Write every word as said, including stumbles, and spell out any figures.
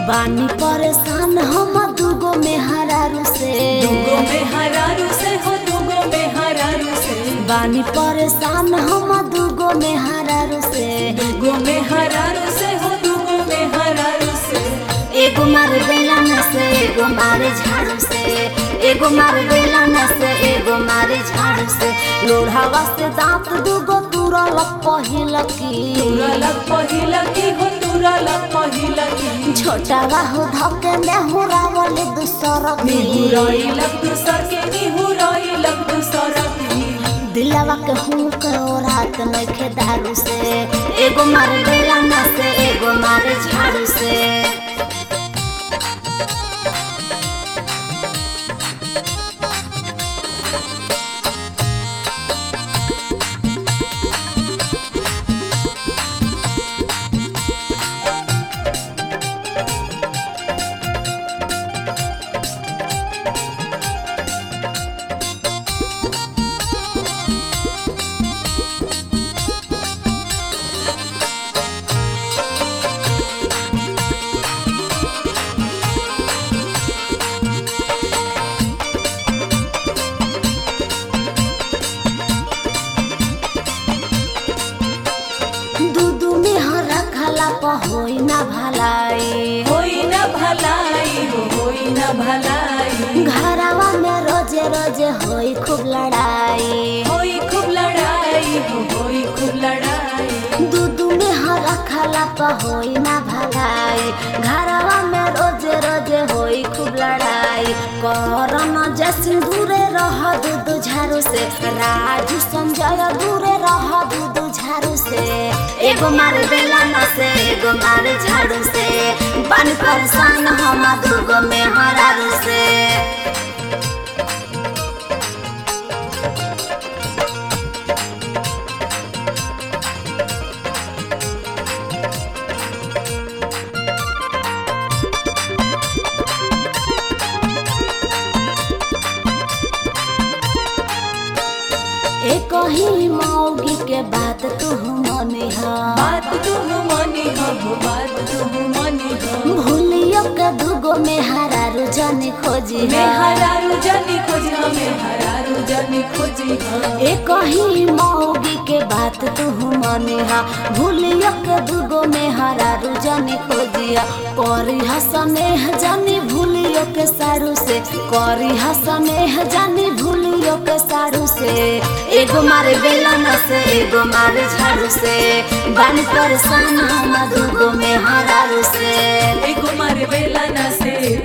बानी परेशान हम दुगो में हरारू से दुगो में हरारू से हो दुगो में हरारू से बानी परेशान हम दुगो में हरारू से दुगो में हरारू से हो दुगो में हरारू से एगो मार बेलन से एगो मारे झाड़ू से एगो मार बेलन से एगो मारे झाड़ू से लोढ़ावा से दांत दुगो तुरल पहिल की तुरलक पहिला की हो तुरलक पहिला की छोटावा हो धके में हुरावल दूसर की निहुराइलक दूसर के निहुराइलक दूसर की दिलवा के हूँ के रात नइखे दारू से एगो मार बेलन से एगो मारे झाड़ू से होई ना भलाई होई ना भलाई हो होई ना भलाई घरवा में रोजे रोजे होई खूब लड़ाई होई खूब लड़ाई हो होई खूब लड़ाई दूध में हरा खाला पर होई ना भलाई घरवा में रोजे रोजे होई खूब लड़ाई करना जैसे दूरे रह दूध झाड़ू से राजू संजय दूरे रह दूध झाड़ू से एगो मार बेलन से एगो मार झाड़ू से बन परेशान हम दुगो में हरारू से एक ही मौगी के बात तू मनी हा बात तू मनी हो बात तू मनी हो भूलियो के दुगो में हरारू जाने खोजी में हरारू जानी खोजी हमें हरारू जानी खोजी एक ही मौगी के बात तू मनी हा भूलियो के दुगो में हरारू जाने खोजिया करी हसनेह जानी भूलियो के सारू से करी हसनेह जानी भूलियो के सारू से एगो मारे बेलन से एगो मारे झाड़ू से बानी परेशान हम दुगो में हरारू से एगो मारे बेलन से